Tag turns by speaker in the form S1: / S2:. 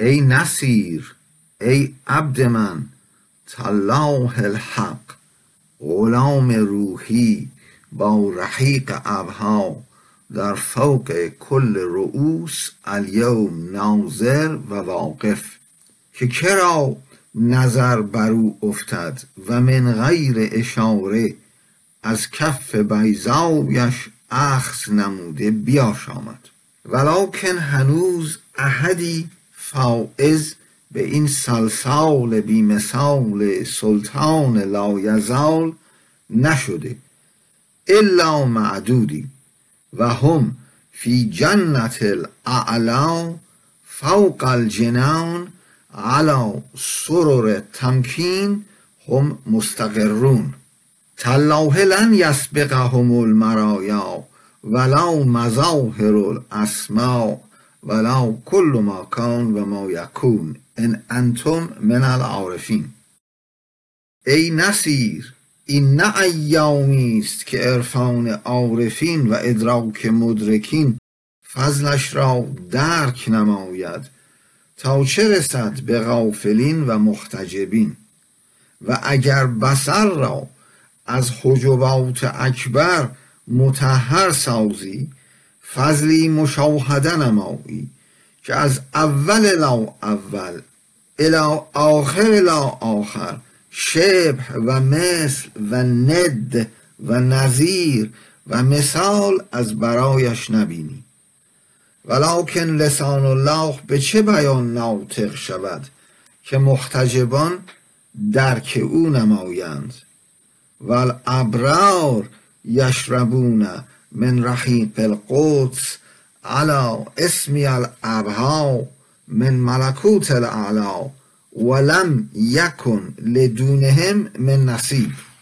S1: ای نصیر، ای عبد من، طلاح الحق، غلام روحی با رحیق ابها، در فوق کل رؤوس الیوم ناظر و واقف، که کرا نظر بر او افتد و من غیر اشاره از کف بیضایش اخذ نموده بیاشامد. ولکن هنوز احدی فائز به این سلسال بی مثال سلطان لایزال نشده الا معدودی و هم فی جنت الاعلا فوق الجنان علی سرر تمکین هم مستقرون. تالله لن یسبقهم المرایا ولا مظاهر الاسماء ولا کل ما کان و ما یکون ان انتم من العارفین. ای نصیر، این نه ایامی است که عرفان عارفین و ادراک مدرکین فضلش را درک نماید تا چه رسد به غافلین و محتجبین. و اگر بصر را از حجبات اکبر مطهر سازی، فضلی مشاهده نمایی که از اول لا اول الی آخر لا آخر، شبه و مثل و ند و نظیر و مثال از برایش نبینی. ولکن لسان الله به چه بیان ناطق شود که محتجبان درک او نمایند. والابرار یشربون من رحیق القدس علی اسمی الابها من ملکوت الاعلا ولم یکن لدونهم من نصیب.